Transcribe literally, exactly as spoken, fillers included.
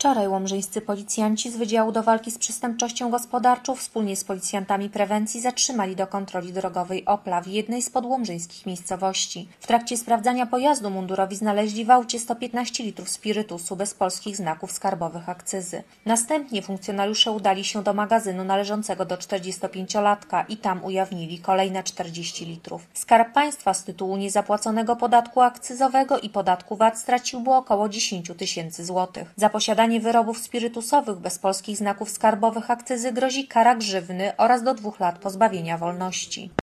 Wczoraj łomżyńscy policjanci z Wydziału do Walki z Przestępczością Gospodarczą wspólnie z policjantami prewencji zatrzymali do kontroli drogowej Opla w jednej z podłomżyńskich miejscowości. W trakcie sprawdzania pojazdu mundurowi znaleźli w aucie sto piętnaście litrów spirytusu bez polskich znaków skarbowych akcyzy. Następnie funkcjonariusze udali się do magazynu należącego do czterdziestopięciolatka i tam ujawnili kolejne czterdzieści litrów. Skarb Państwa z tytułu niezapłaconego podatku akcyzowego i podatku V A T stracił około dziesięć tysięcy złotych. Za posiadanie wyrobów spirytusowych bez polskich znaków skarbowych akcyzy grozi kara grzywny oraz do dwóch lat pozbawienia wolności.